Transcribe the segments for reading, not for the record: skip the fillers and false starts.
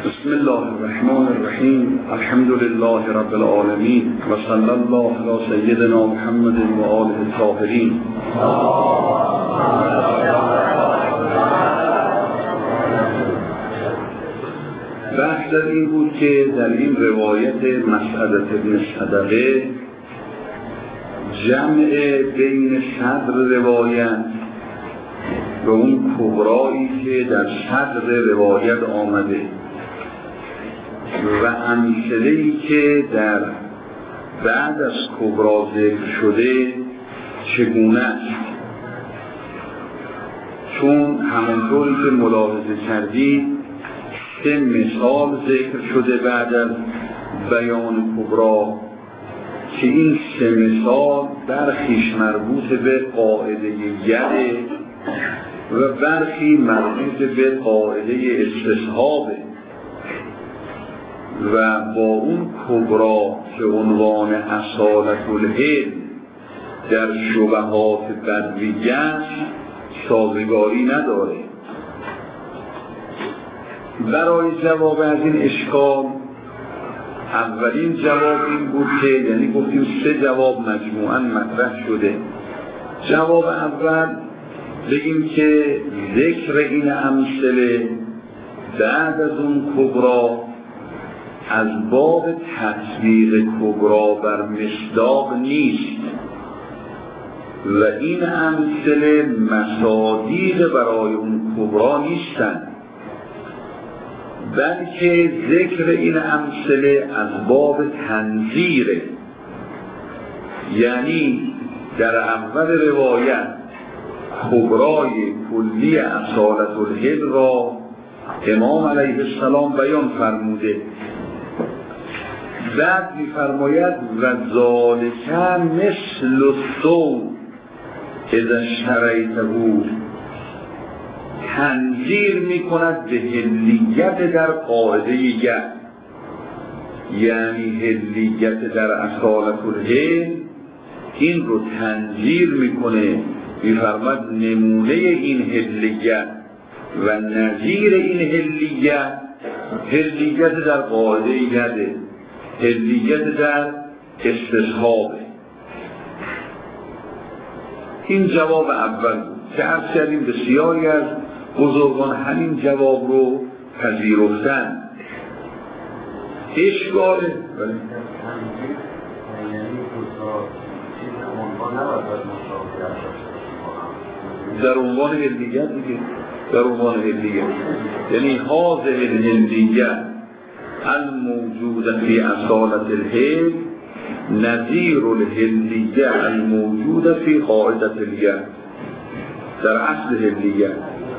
بسم الله الرحمن الرحیم. الحمد لله رب العالمین و صلی الله علی سیدنا محمد و آله الطاهرین. بحث در این بود که در این روایت مسعدة بن صدقه جمع بین صدر روایت و اون کبرایی که در صدر روایت آمده و امثله‌ای که در بعد از کبرا ذکر شده چگونه است. چون همونطوری که ملاحظه کردید 3 مثال ذکر شده بعد از بیان کبرا که این 3 مثال برخیش مربوط به قاعده یده و برخی مربوط به قاعده استصحابه و با اون کبرا که عنوان اصالة العلم در شبهات بدویه است سازگاری نداره. برای جواب از این اشکال اولین جواب این بود که یعنی گفتیم 3 جواب مجموعاً مطرح شده. جواب اول بگیم که ذکر این امثله بعد از اون کبرا از باب تطبیق کبرا بر مصداق نیست و این امثله مصادیق برای اون کبرا نیستند، بلکه ذکر این امثله از باب تنظیره. یعنی در اول روایت کبرای کلی اصالة العلم را امام علیه السلام بیان فرموده، بعد می‌فرماید و ذالک مثل الثوب اذا اشتریته، تنظیر می‌کند به حلیت در قاعده ید، یعنی حلیت در اصالة العلم این رو تنظیر می‌کنه، می‌فرماید نمونه این حلیت و نظیر این حلیت در قاعده یده، حلیت در استصحابه. این جواب اول بود که عرض کردیم بسیاری از بزرگان همین جواب رو پذیرفتن. اشکال در عنوان حلیت دیگه، در عنوان حلیت یعنی هذه الحلیت الموجود فی اصالة العلم نظیر الحلیت الموجود فی قاعدة الید، در اصل حلیت.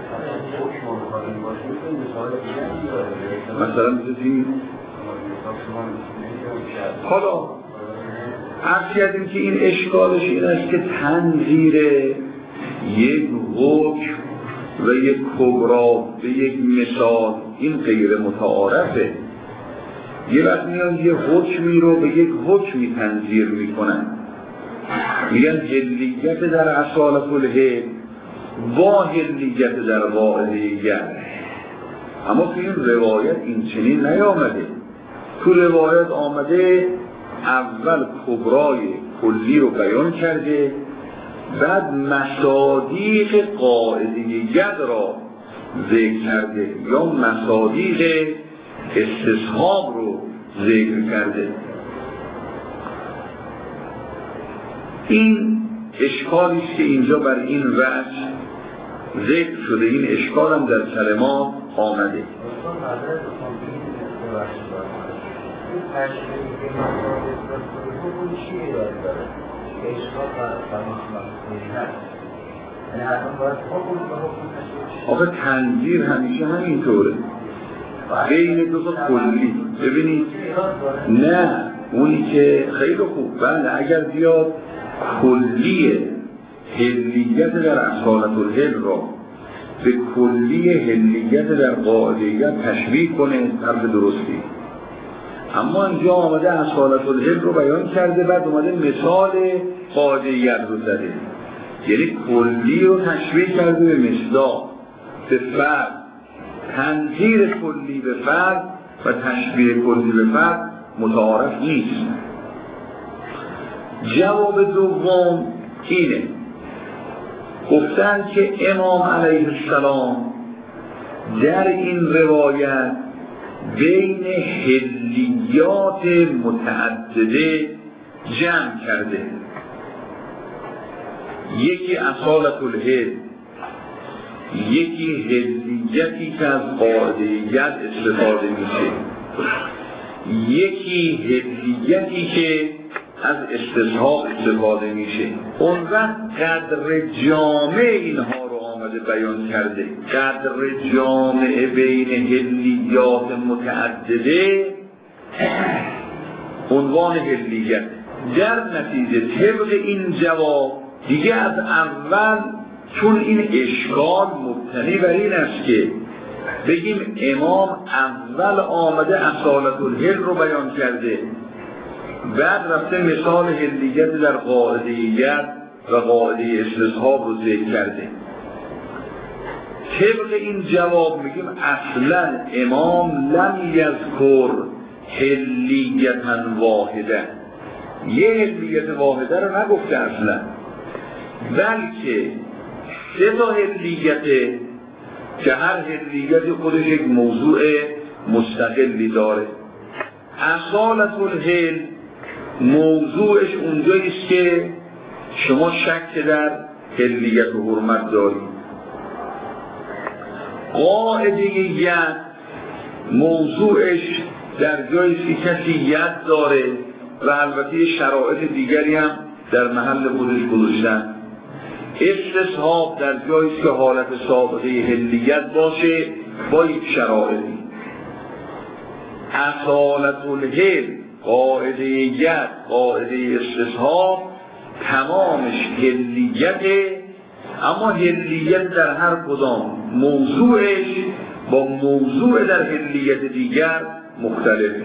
مثلا می‌گیم حالا عرض کردیم که این اشکالش این است که تنظیر یک حکم و یک کبرا به یک مثال این غیر متعارفه. یه وقت میان یه حکمی رو به یک حکمی تنظیر میکنن، میگن حلیت در اصالة العلم با حلیت در قاعده ید، اما تو این روایت این چنین نیامده. تو روایت آمده اول کبرای کلی رو بیان کرده، بعد مصادیق قاعده ید را ذکر کرده یا مصادیق استصحاب رو ذکر کرده. این اشکالی است که اینجا بر این وجه ذکر شده. این اشکال هم در کلمات آمده. آقا تنظیر همیشه همینطوره بین دو تا کلی. ببینید نه اونی که خیلی خوب بله اگر بیاد کلی حلیت در اصالة العلم را به کلی حلیت در قاعدیت تشبیه کنه طرف درستی، اما اینجا آمده اصالة العلم رو بیان کرده بعد اومده مثال قاعدیت رو زده، یعنی کلی رو تشبیه کرده به مصداق، به فرد، تنظیر کلی به فرد و تشبیه کلی به فرد متعارف نیست. جواب دوم اینه، گفتن که امام علیه السلام در این روایت بین حلیات متعدده جمع کرده. یکی اصالت الحل، یکی حلیتی که از قاعده ید استفاده میشه، یکی حلیتی که از استصحاب استفاده میشه. اون وقت قدر جامع اینها رو آمده بیان کرده. قدر جامع بین حلیات متعدده عنوان حلیت. در نتیجه طبق این جواب دیگه از اول، چون این اشکال مبتنی بر این است که بگیم امام اول آمده اصالت الحل رو بیان کرده، بعد رفته مثال حلیت در قاعده ید و قاعده استصحاب رو ذکر کرده. طبق این جواب میگیم اصلا امام لم یذکر حلیتا واحده، یه حلیت واحده رو نگفته اصلا، بلکه سه تا حلیته که هر حلیت خودش یک موضوع مستقلی داره. اصالت الحل موضوعش اونجاییست که شما شک در حلیت و حرمت دارید. قاعده ید موضوعش در جاییست که کسی ید داره و البته شرایط دیگری هم در محل خودش گذاشتن. استصحاب در جاییست که حالت سابقه حلیت باشه با یک شرایطی. اصالت الحل، قاعده ید، قاعده استصحاب تمامش حلیته، اما حلیت در هر کدام موضوعش با موضوع در حلیت دیگر مختلفه.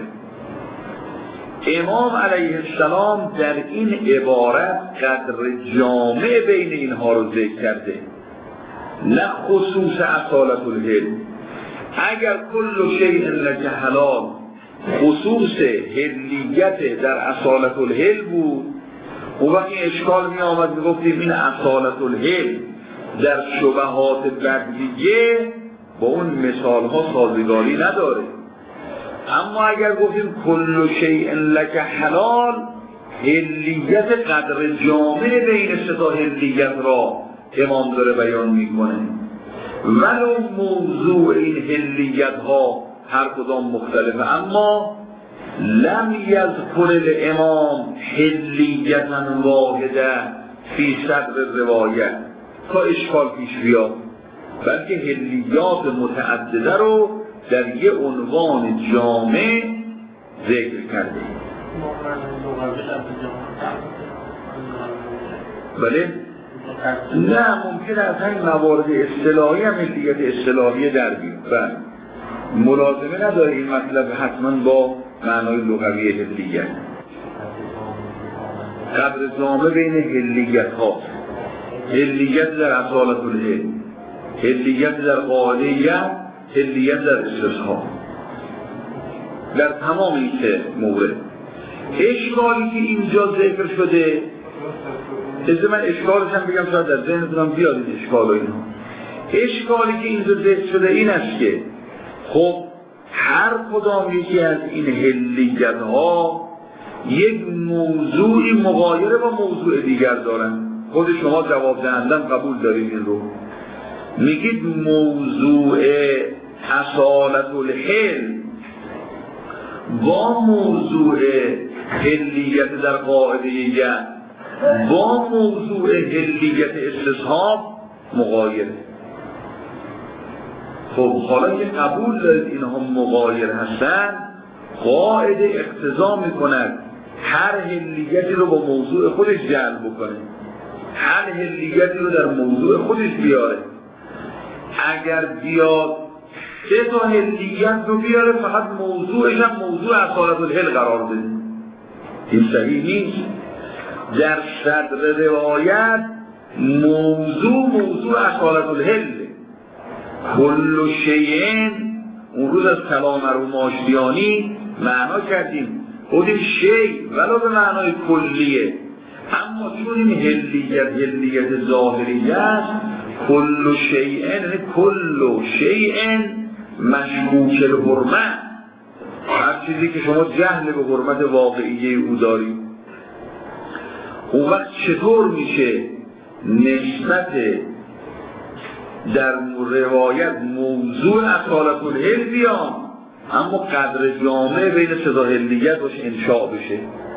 امام علیه السلام در این عبارت قدر جامع بین اینها رو ذکر کرده، نه خصوص اصالت الحل. اگر کل شیء لک حلال خصوص حلیت در اصالت الحل بود، اون وقت این اشکال می آمد، می گفتیم این اصالت الحل در شبهات بدیه با اون مثال ها سازگاری نداره. اما اگر گفتیم کل شیء لک حلال، حلیت قدر جامع بین سه تا حلیت را امام داره بیان میکنه، ولو موضوع این حلیت ها هر کدام مختلفه، اما لم یذکر الامام حلیتا واحده فی صدر روایت تا اشکال پیش بیاد، بلکه حلیات متعدده رو در یه عنوان جامع ذکر کرده. بله؟ نه، ممکن از همین موارد اصطلاحی هم حلیت اصطلاحی در بیاد. بله، ملازمه نداره این مطلب حتما با معنای لغوی حلیت. قدر جامع بین حلیت ها، حلیت در اصالت الحل، حلیت در قاعده ید، حلیت در استصحاب، در تمام این سه مورد. اشکالی که اینجا ذکر شده، از من اشکالش هم بگم شاید در ذهنتونم بیاد این اشکال و اینا. اشکالی که اینجا ذکر شده این است که خب هر کدام یکی از این حلیت ها یک موضوعی مغایر با موضوع دیگر دارن. خود شما جواب دهندم قبول دارید این رو. میگید موضوع اصالت الحل با موضوع حلیت در قاعده ید با موضوع حلیت استصحاب مغایر. خب حالا که قبول دارید اینها مغایر هستن، قاعده اقتضا میکند هر حلیتی رو با موضوع خودش جلب بکنه، هر حلیتی رو در موضوع خودش بیاره. اگر بیاد سه تا حلیت رو بیاره فقط موضوعش هم موضوع اصالت الحل قرار بده، این صحیح نیست. در صدر روایت موضوع اصالت الحل، کل شیء اون روز از کلام مرحوم آشتیانی معنا کردیم، گفتیم شیء ولو به معنای کلیه، اما چون این هلیت ظاهریه است، کل شیء یعنی کل شیء مشکوک الحرمه، هر چیزی که شما جهل به حرمت واقعیه او دارید. اون وقت چطور میشه نسبت در روایت موضوع اصالت الحل بیان اما قدر جامع بین صدا حلیت باشه انشاء بشه؟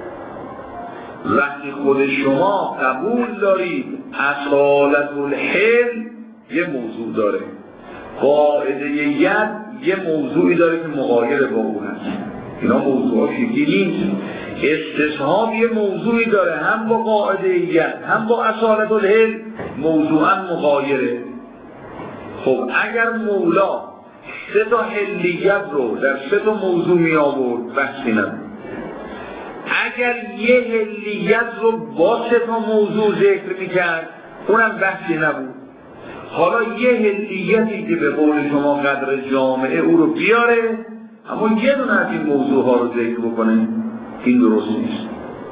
وقتی خود شما قبول دارید اصالت الحل یه موضوع داره، قاعده ید یه موضوعی داره که مغایر با اون هست، اینا موضوعات یکی نیست. استصحاب یه موضوعی داره هم با قاعده ید هم با اصالت الحل موضوعا مغایره. خب اگر مولا 3 تا حلیت رو در 3 تا موضوع می آورد بحثی نبود، اگر یه حلیت رو با 3 تا موضوع ذکر می کرد اونم بحثی نبود. حالا یه حلیتی که به قول شما قدر جامعه او رو بیاره اما یه دونه از این موضوع ها رو ذکر بکنه، این درست نیست.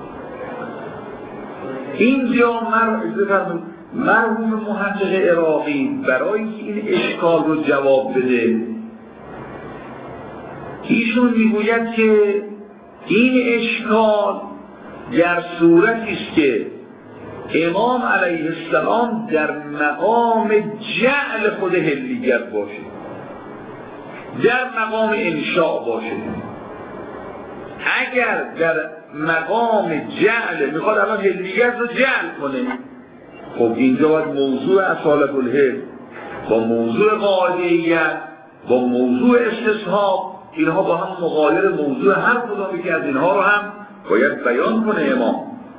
اینجا مرحوم محقق عراقی برای این اشکال رو جواب بده، ایشون میگوید که این اشکال در صورتی است که امام علیه السلام در مقام جعل خود حلیت باشه، در مقام انشاء باشه. اگر در مقام جعل میخواد الان حلیت رو جعل کنه، خب اینجا باید موضوع اصالت الحل با موضوع قاعده‌ایت با موضوع استصحاب اینها با هم مغایر موضوع هر کدومی که از اینها رو هم باید بیان کنه امام.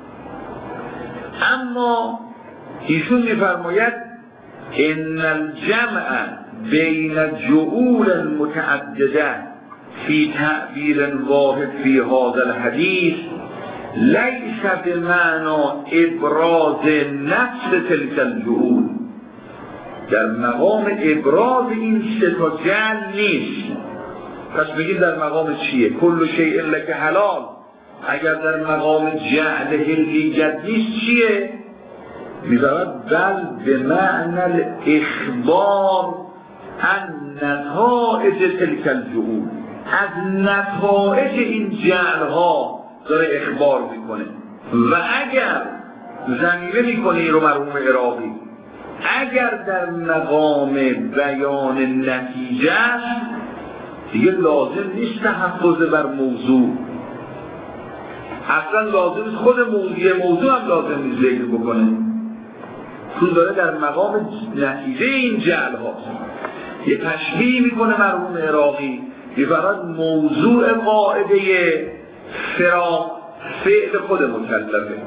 اما ایشون میفرماید ان الجمع بین جعول المتعدده فی تعبیر واحد فی هذا الحدیث لیس بمعنى ابراز نفس تلك الجعول، در مقام ابراز این 3 تا جعل نیست. پس بگید در مقام چیه؟ کل شیء لک حلال. اگر در مقام جعل حلیت نیست چیه؟ می‌ذارد بل به معنی الاخبار عن نتائج تلک الجعول، از نتائج این جعلها داره اخبار میکنه. و اگر ضمیره میکنه این رو مرحوم عراقی، اگر در مقام بیان نتیجه است دیگه لازم نیست تحفظ بر موضوع، اصلا لازم نیست خود موضوع هم لازم نیست ذکر بکنه، چون داره در مقام نتیجه این جعل هاست. یه تشبیه میکنه مرحوم عراقی، میفرماید موضوع قاعده فراق فعل خود مکلفه،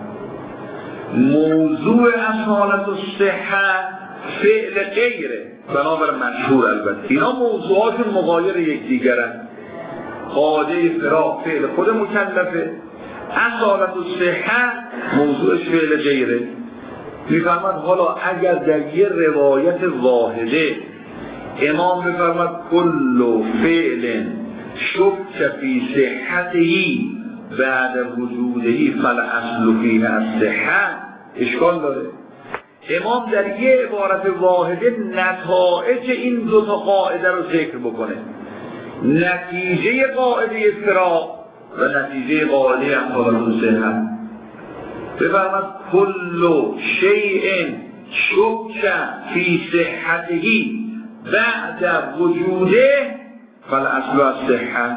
موضوع اصالت الصحه فعل غیره بنابر مشهور. البته اینا موضوعات مغایر یکدیگرن، قاعده فراق فعل خود مکلفه، اصالت الصحه موضوعش فعل غیره. میفرماید حالا اگر در یه روایت واحده امام بفرماید کل فعل شک فی صحته بعد وجوده فالاصل فیه الصحه، اشکال داره. امام در یه عبارت واحده نتایج این 2 تا قاعده رو ذکر بکنه، نتیجه قاعده فراق و نتیجه قاعده اصالت الصحه. بفرماید کل شیء شک فی صحته بعد وجوده فالاصل الصحه،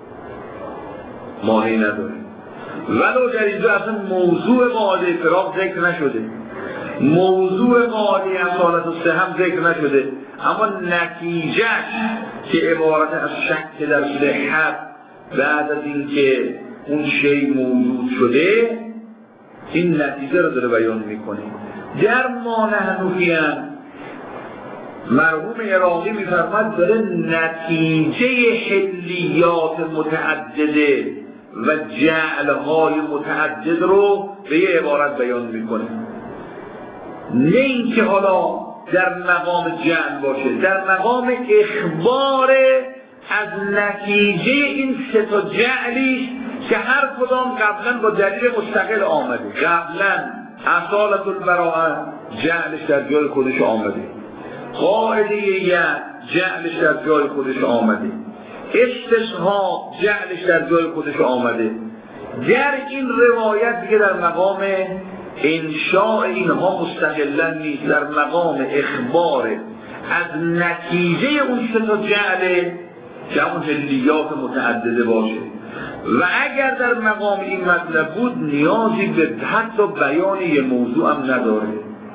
ماهی نداره. ولو در اینجا اصلا موضوع قاعده فراق ذکر نشده، موضوع قاعده اصالت الصحه هم ذکر نشده، اما نتیجهش که عبارت از شک در صحت بعد از اینکه اون شی موجود شده، این نتیجه رو داره بیان میکنه. در ما نحنفیان مرحوم عراقی میفرماید داره نتیجه حلیات متعدده و جعلهای متعدد رو به یه عبارت بیان میکنه، نه اینکه حالا در مقام جعل باشه، در مقام اخبار از نتیجه این سه تا جعلیش که هر کدام قبلا با دلیل مستقل آمده. قبلا اصالت البراءه جعلش در جای خودش آمده، قاعده ید جعلش در جای خودش آمده، استثناء جعلش در جای خودش آمده. در این روایت دیگه در مقام انشاء اینها مستقلا نیست، در مقام اخبار از نتیجه اون سه تا جعله که اون حلیات متعدده باشه. و اگر در مقام این مطلب بود نیازی به حتی بیان یه موضوع هم نداره.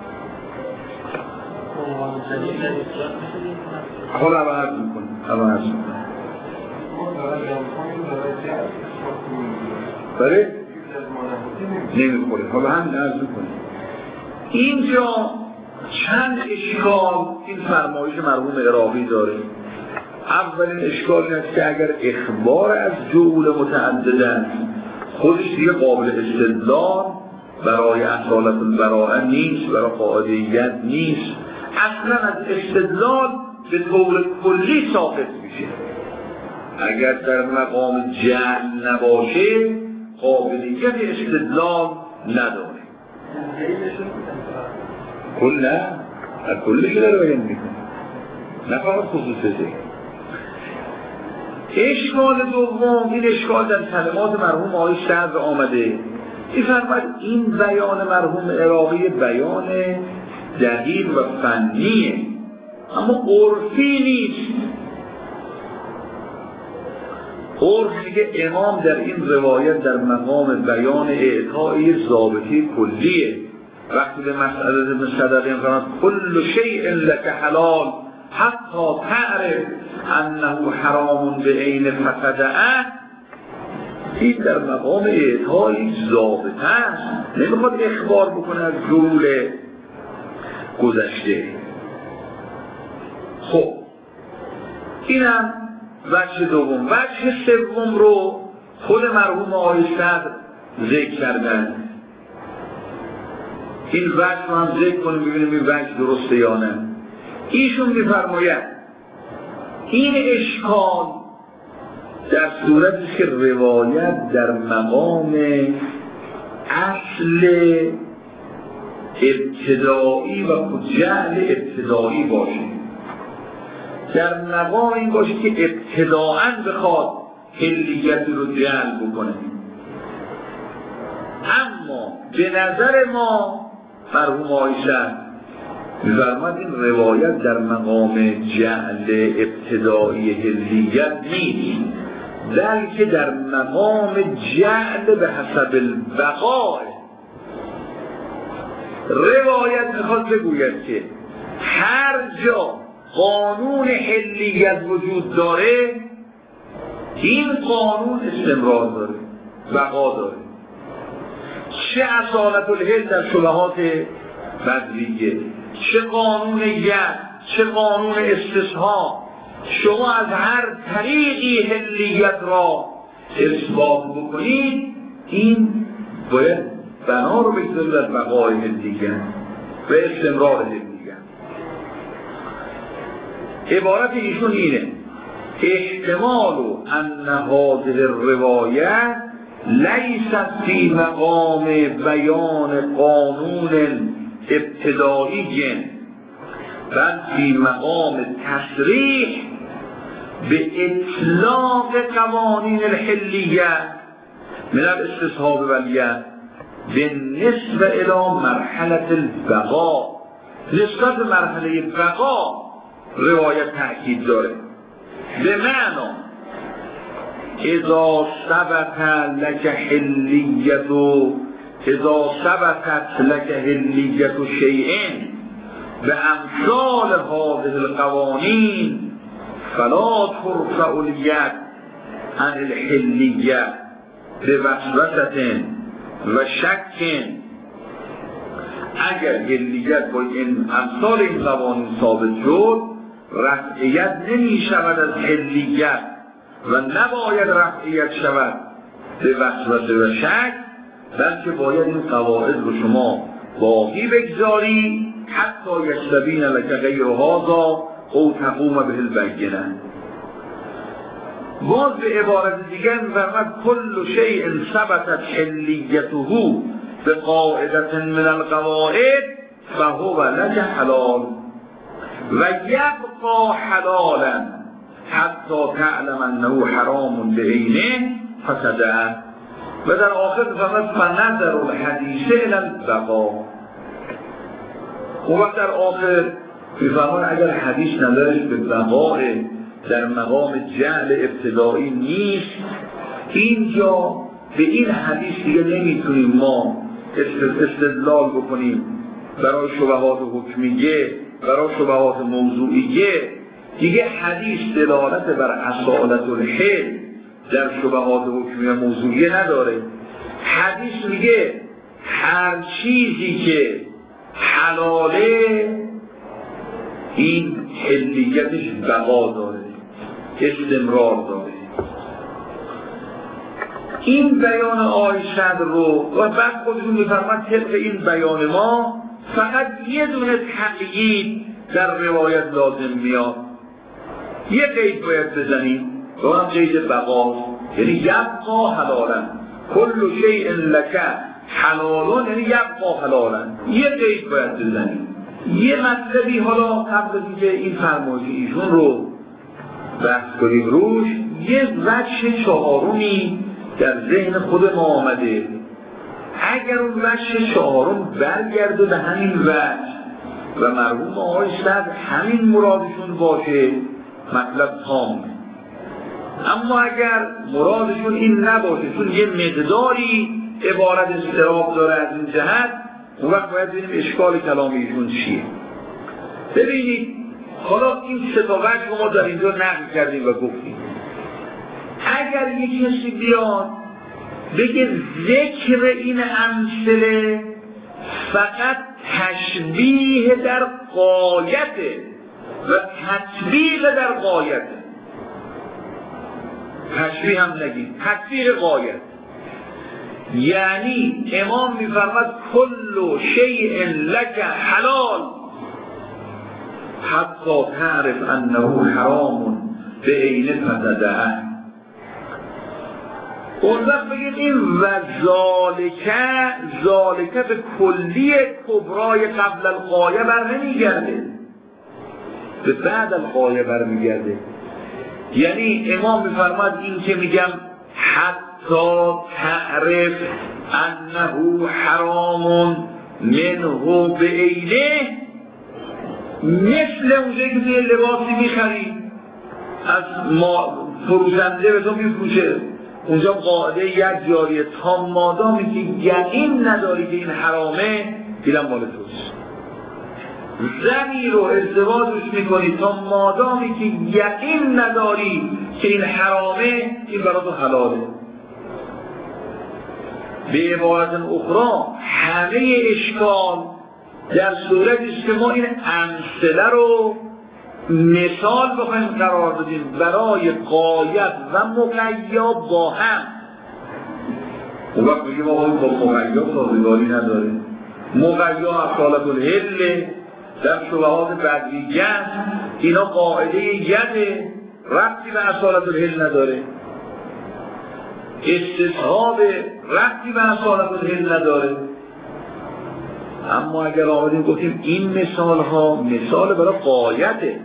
حالا عوض میکنم بله؟ نمیخوره. حالا هم عرض میکنم اینجا چند اشکال این فرمایش مرحوم عراقی داره. اولین اشکال این است که اگر اخبار از جعول متعدد است خودش دیگه قابل استدلال برای اصالت البراءه نیست، برای قاعده‌یت نیست، اصلا از استدلال به طور کلی ساقط میشه. اگر در مقام جعل نباشه قابلیت استدلال نداره. کل نه؟ از کلش داره باید میکنه، نه فقط خصوصیته. اشکال دوم، این اشکال در کلمات مرحوم آقای صدر آمده. می‌فرماید این بیان مرحوم عراقی بیان دقیق و فنیه اما عرفی نیست. عرف میگه امام در این روایت در مقام بیان اعطای ضابطه کلیه. وقتی به مسئله ابن صدقه می‌فرماید کل شیء لک حلال حتی تعرف انه حرام به عین فسدعه، این در مقام اعطای ضابطه است، نمیخواد اخبار بکنه از جعول گذشته. خب اینم وجه دوم. وجه سوم رو خود مرحوم آقای صدر ذکر کردن. این وجه رو هم ذکر کنیم ببینیم این وجه درسته یا نه. ایشون می‌فرماید این اشکال در صورتی که روایت در مقام اصل ابتدایی و جعل ابتدایی باشه، در مقام این باشه که ابتداءً بخواد حلیت رو جعل بکنه. اما به نظر ما مرحوم آقای صدر می‌فرماید این روایت در مقام جعل ابتدایی حلیت نیست، بلکه در مقام جعل به حسب البقاء. روایت میخواد بگوید که هر جا قانون حلیت وجود داره این قانون استمرار داره، بقا داره. چه اصالت الحل در شبهات بدویه، چه قانون ید، چه قانون استثناء، شما از هر طریقی حلیت را اثبات بکنید این باید بنا رو بگذارید از بقای حلیت و استمرار حلیت. عبارت ایشون اینه: احتمال ان هذه الروایه لیست فی مقام بیان قانون ابتدایی بل فی مقام تصریح به اطلاق قوانین الحلیه من الاستصحاب والیت به نسبه الی مرحله البقا. نسبت به مرحله بقا روایت تأکید داره. به معنا اذا ثبت لك حلیت اذا ثبتت لك حلیت شیء به امثال هذه القوانین فلا ترفع الید عن الحلیه به وسوسه و شک. اگر حلیت با این امثال این قوانین ثابت شد رفعیت نمی شود از حلیت و نباید رفعیت شود به وسوسه و شک، بلکه باید این قواعد رو شما باقی بگذاری حتی یستبین لک غیر هذا او تقوم به البینه. باز به عبارت دیگر می‌فرماید کل شیء ثبتت حلیته به قاعده من القواعد فهو لک حلال و یبقى حلالا حتی تعلم انه حرام بعینه فسده. و در آخر می‌فرماید فنظر الحدیث الی البقاء. و وقت در آخر می‌فرماید اگر حدیث نظرش به بقاء در مقام جعل ابتدایی نیست، اینجا به این حدیث دیگه نمیتونیم ما استدلال بکنیم برای شبهات حکمیه، برای شبهات موضوعیه. دیگه حدیث دلالت بر اصالت الحل در شبهات حکمیه موضوعیه نداره. حدیث میگه هر چیزی که حلاله این حلیتش بقا داره، استمرار داره. این بیان آقای صدر رو و بعد خودشون میفرماید طبق این بیان ما فقط یه دونه تقیید در روایت لازم میاد، یه قید باید بزنیم و هم قید بقا، یعنی یبقا حلالا کل شیء لک حلالون، یعنی یبقا حلالا، یه قید باید بزنیم. یه مطلبی حالا قبل از اینکه این فرمایش ایشون رو بحث کنیم روش، یه وجه چهارمی در ذهن خود ما آمده. اگر اون وجه چهارم برگرده به همین وجه و مرحوم آقای صدر همین مرادشون باشه مطلب تام. اما اگر مرادشون این نباشه، چون یه مقداری عبارت استراب داره از این جهت، اون وقت باید ببینیم اشکال کلام ایشون چیه. ببینید حالا این سه تا وجه ما در اینجا نقل کردیم و گفتیم اگر یک کسی بیاد بگه ذکر این امثله فقط تشبیه در غایته و تطبیق در غایته، تشبیه هم نگیم، تطبیق غایت، یعنی امام میفرماد کل شیء لک حلال حتی تعرف انه حرام به عین فسده. اون وقت بگید این و ذالکه به کلی کبرای قبل الغایه بر نمیگرده، به بعد الغایه بر میگرده. یعنی امام میفرماد این که میگم حتی تعرف انه حرام منه به عینه، مثل اونجایی که توی لباسی میخری از فروشنده به تو میفروشه، اونجا قاعده یک جاریه تا مادامی که یقین نداری که این حرامه دیدم مال توست. زنی رو ازدواجش میکنی تا مادامی که یقین نداری که این حرامه این برای تو حلاله. به عبارت اخرى همه اشکال در صورتی که ما این امثله رو مثال بخوایم قرار بدیم برای غایت و مقیا با هم، اون وقت بگیم آقا با مقیا سازگاری نداره. مقیا اصالت الحل در شبهات بدویه اینا قاعده یده ربطی به اصالت الحل نداره، استصحاب ربطی به اصالت الحل نداره. اما اگر آمدیم گفتیم این مثال ها مثال برای غایته،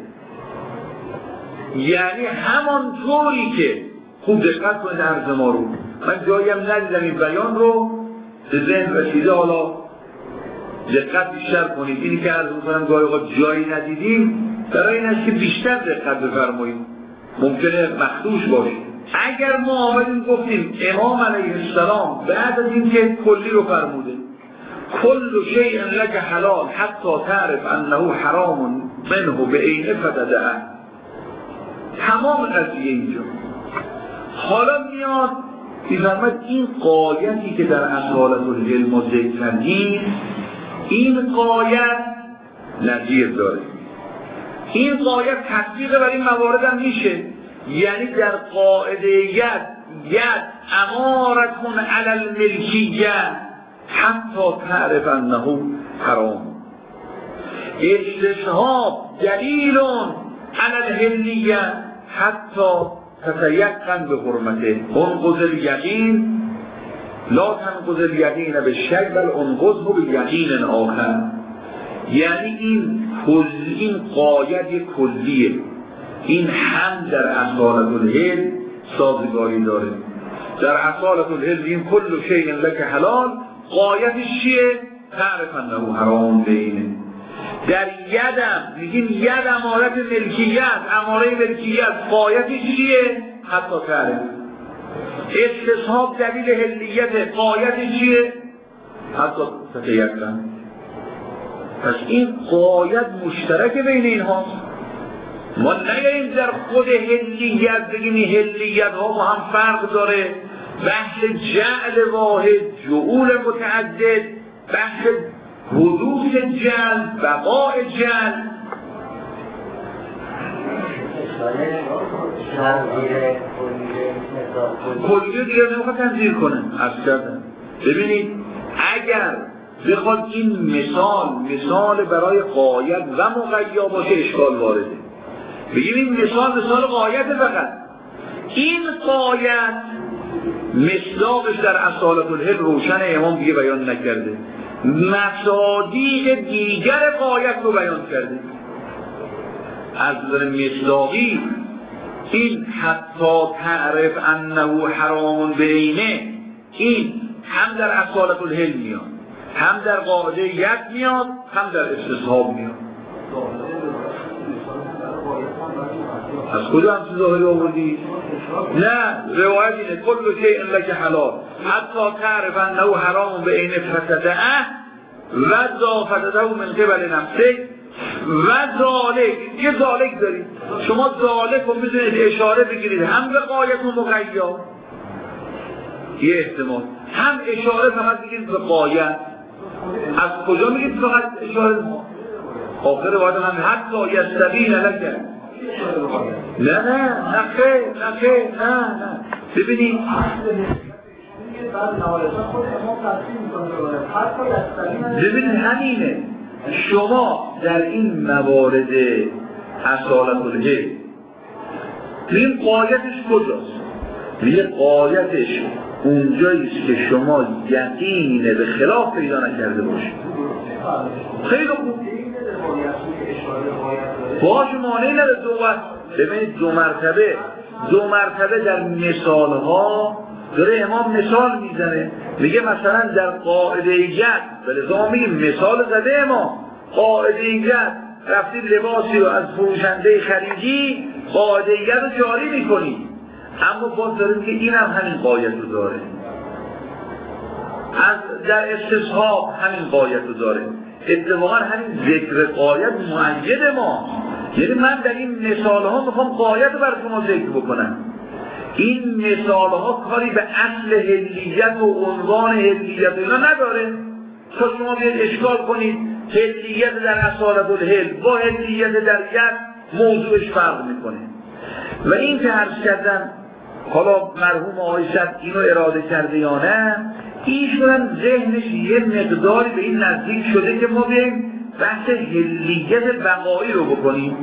یعنی همان طوری که خوب دقت کنید عرض ما رو، من جاییم ندیدم این بیان رو به ذهن رسیده، حالا دقت بیشتر کنید. اینی که عرض میکنم گاهی اوقات جایی ندیدیم برای این است که بیشتر دقت بفرمایید، ممکنه مخدوش باشید. اگر ما آمدیم گفتیم امام علیه السلام بعد از این که کلی رو فرموده کل شیء لک حلال حتی تعرف انه حرام منه به عین فسده، تمام قضیه اینجا. حالا میاد میفرماید این غایتی که در اصالت العلم و ذکر کردیم این غایت نظیر داره، این غایت تطبیق بر این موارد هم میشه. یعنی در قاعده ید امارتون علی الملکیه حتی تعرف انه حرام، استصحاب دلیل علی الحلیه حتی تتیقن به حرمته. انقض الیقین لا تنقض الیقین به شک بل انقضه به یقین آخر. یعنی این قاید کلیه. این هم در اصالت الحل سازگاری داره. در اصالت الحل این کل شیء لک حلال، قایتش چیه؟ تعرف انه حرام بینه. در یدم میگیم ید امارت ملکیت، اماره ملکیت، قایتش چیه؟ حتی تعرف. استصحاب دلیل حلیت، قایتش چیه؟ حتی تتیقن. پس این قاید مشترک بین این هاست. ما نگیم در خود حلیت بگیم حلیت ها با هم فرق داره. بحث جعل واحد، جعول متعدد، بحث حدوث جعل، بقاء جعل. کلیه دیگه نمیخواد تنظیر کنه. ببینید اگر بخواد این مثال برای قاید و مقیا باشه اشکال وارده. بگیم این مثال قاید فقط. این قاید مصداقش در اصالت الحل روشن، امام دیگه بیان نکرده. مصادیق دیگر قاید رو بیان کرده. از نظر مصداقی این حتی تعرف انه حرام بعینه، این هم در اصالت الحل میاد، هم در قاعده ید میاد، هم در استصحاب میاد. از کجا هم ظاهری آوردی؟ نه، روایت اینه کل شیء لک حلال حتی تعرف انه حرام بعینه فتدعه و فتدعه من قبل نفسه و ذالک. یه ذالک دارید شما، ذالک رو میتونید اشاره بگیرید هم به قایت و مقیا، یه احتمال، هم اشاره فقط بگیرید به قایت. از کجا میگید فقط اشاره؟ آخر روایت هم حتی یستبین لک. نه ببینید همینه. شما در این موارد اصالت الحل این قایتش کجاست؟ میگه قایتش اونجاییست که شما یقین به خلاف پیدا نکرده باشید. خیلی خوب باش مانعی نداره. ببینید دو مرتبه در مثالها داره امام مثال میزنه. میگه مثلا در قاعده ید، بلذا میگیم مثال زده امام، قاعده ید رفتی لباسی رو از فروشنده خریدی، قاعده ید رو جاری میکنی، اما باز داره میگه این هم همین قاعده رو داره. در استصحاب همین قاعده رو داره. اتفاقا همین ذکر قاعده مؤید ما، یعنی من در این مثال ها میخوام قاعده رو برای شما ذکر بکنم. این مثال ها کاری به اصل حلیت و عنوان حلیت اینا نداره. تا شما بیاید اشکال کنید حلیت در اصالت الحل با حلیت در ید موضوعش فرق میکنه. و این که عرض کردم حالا مرحوم آقای صد اینو اراده کرده یا نه، ایشون هم ذهنش یه مقداری به این نزدیک شده که ما بیاییم بحث حلیت بقایی رو بکنیم.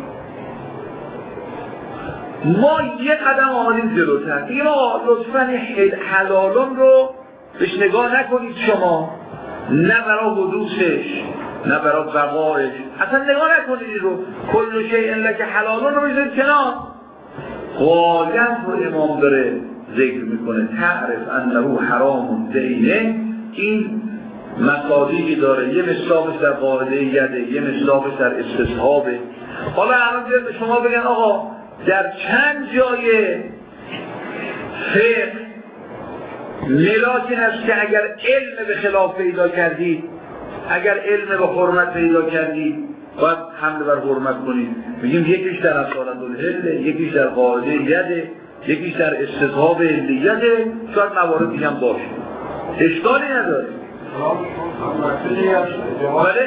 ما یه قدم آمدیم جلوتر، دیگه ما لطفاً حلالون رو بهش نگاه نکنید شما، نه برای حدوثش نه برای بقایش، اصلا نگاه نکنید رو. کل شیء لک حلالون رو بذارید کنار. قایت رو امام داره ذکر میکنه تعرف انه حرام بعینه. این مصادیقی داره، یه مصداقش در قاعده یده، یه مصداقش در استصحابه. حالا الان بیاد به شما بگن آقا در چند جای فقه ملاکی هست که اگر علم به خلاف پیدا کردید، اگر علم به حرمت پیدا کردید باید حمله بر حرمت کنید. میگیم یکیش در اصالت الحل، یکیش در قاعده یده، یکیش در استصحاب علیته، شاید موارد دیگه هم باشه، اشکالی نداره. بله؟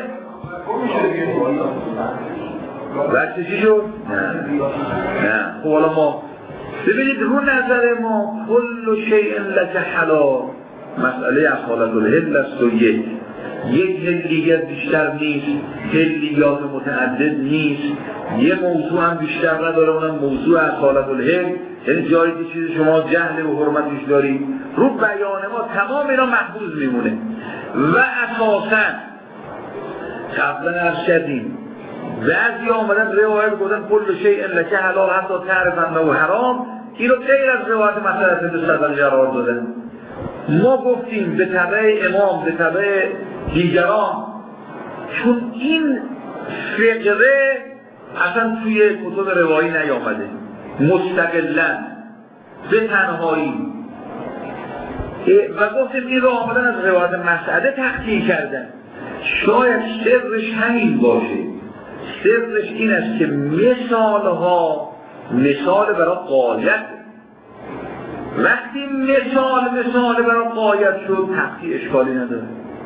بچه چی شد؟ نه. خب حالا ما ببینید رو نظر ما کل شیء لک حلال مسئله اصالت الحل است و یک. یک هلیت بیشتر نیست، هلیات متعدد نیست، یه موضوع هم بیشتر نداره، اونم موضوع اصالت الهل، یعنی جایی که چیز شما جهل و حرمتش دارید رو بیان ما تمام اینا محفوظ میمونه. و اساساً قبلا عرض کردیم بعضی آمدن روایت گفتن کل شیء لک حلال حتی تعرف انه حرام، اینو غیر از روایت مسئله صدقه قرار دادن. ما گفتیم به تبع امام، به تبع دیگران، چون این فقره اصلا توی کتب روایی نیامده مستقلاً به تنهایی، و گفتیم این رو آمدن از روایت مسئله تحقیق کردن. شاید سرش همین باشه، سرش این است که مثالها مثال برای غایت، وقتی مثال برای غایت شد تحقیق اشکالی نداره.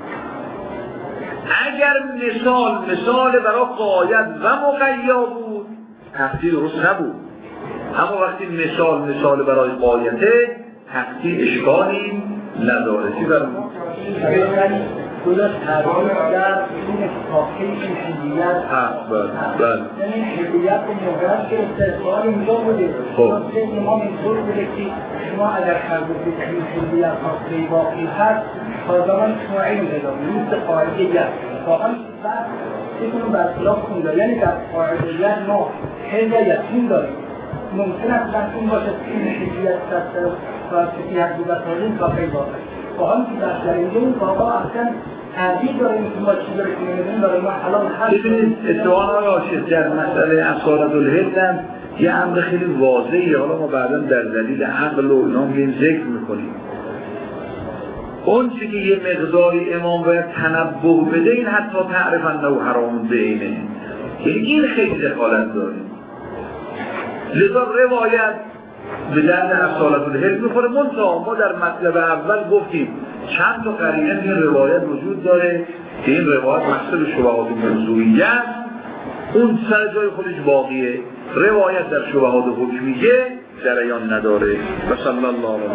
اگر مثال برای غایت و مقیا بود تحقیق درست نبود، اما وقتی مثال برای غایته تحقیق اشکالی نداره. چی برمون؟ درست تربیت در این کافه این حلیت یعنی حلیت مجرد که استثبار اینجا بوده. مثل امام اینطور بوده که شما اگر خربوزید این حلیت کافه باقی هست خواهدان شما علم ادامه نیست قاعدیت واقعا بعد بکنون برخلاف کنده، یعنی در قاعدیت ما حلیت این داریم ممکن است در این باشه که این حلیت دسته و کسی حقیقت داریم کافه باقی واقعا که در جریده این واقعا اصلا تعبیر داریم که ما چی داره که نمیدونیم داریم ما حلال هست. ببینید اتحان راشد در مسئله اصالت الهل یه امر خیلی واضحی، حالا ما بعدا در دلیل عقل و اینا میگیم ذکر میکنیم. اون چی که یه مقداری امام باید تنبه بده این حتی تعرف انه حرام بینه، یعنی این خیلی دخالت داره. لذا روایت به درد اصالت الهل میخوره. منتها ما در مطلب اول گفتیم چند تا قرینه این روایت وجود داره که این روایت محصول شبهات موضوعی است، اون سر جای خودش باقیه، روایت در شبهات حکمیه جریان نداره. و صلی الله علیه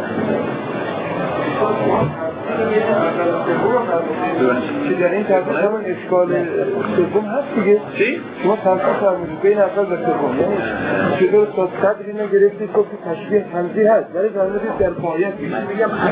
که در این طرف همون اشکال سوم هست دیگه. چی؟ شما تنظیم فرمودید بین اول و سوم، یعنی چطور تا صدری نگرفتید گفتید تشبیه تنظیح هست ولی فرمودید در پایت